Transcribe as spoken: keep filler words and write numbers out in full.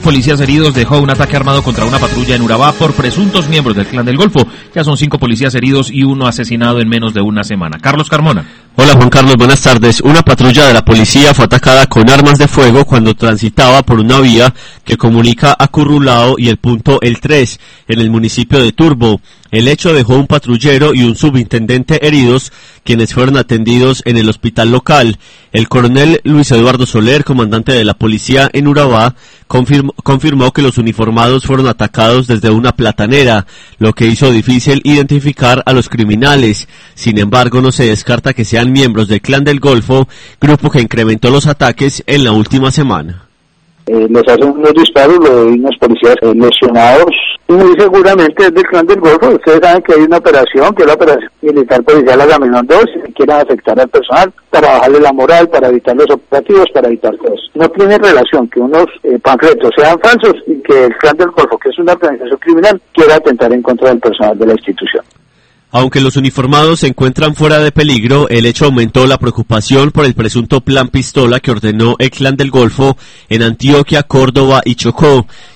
policías heridos dejó un ataque armado contra una patrulla en Urabá por presuntos miembros del Clan del Golfo. Ya son cinco policías heridos y uno asesinado en menos de una semana. Carlos Carmona. Hola Juan Carlos, buenas tardes. Una patrulla de la policía fue atacada con armas de fuego cuando transitaba por una vía que comunica a Currulao y el punto El tres, en el municipio de Turbo. El hecho dejó un patrullero y un subintendente heridos, quienes fueron atendidos en el hospital local. El coronel Luis Eduardo Soler, comandante de la policía en Urabá, confirmó, confirmó que los uniformados fueron atacados desde una platanera, lo que hizo difícil identificar a los criminales. Sin embargo, no se descarta que sean miembros del Clan del Golfo, grupo que incrementó los ataques en la última semana. Eh, les hacen unos disparos, lo de unos policías eh, lesionados, y muy seguramente es del Clan del Golfo. Ustedes saben que hay una operación, que es la operación militar policial Agamenón dos, y quieren afectar al personal para bajarle la moral, para evitar los operativos, para evitar cosas. No tiene relación que unos eh, panfletos sean falsos y que el Clan del Golfo, que es una organización criminal, quiera atentar en contra del personal de la institución. Aunque los uniformados se encuentran fuera de peligro, el hecho aumentó la preocupación por el presunto plan pistola que ordenó el Clan del Golfo en Antioquia, Córdoba y Chocó,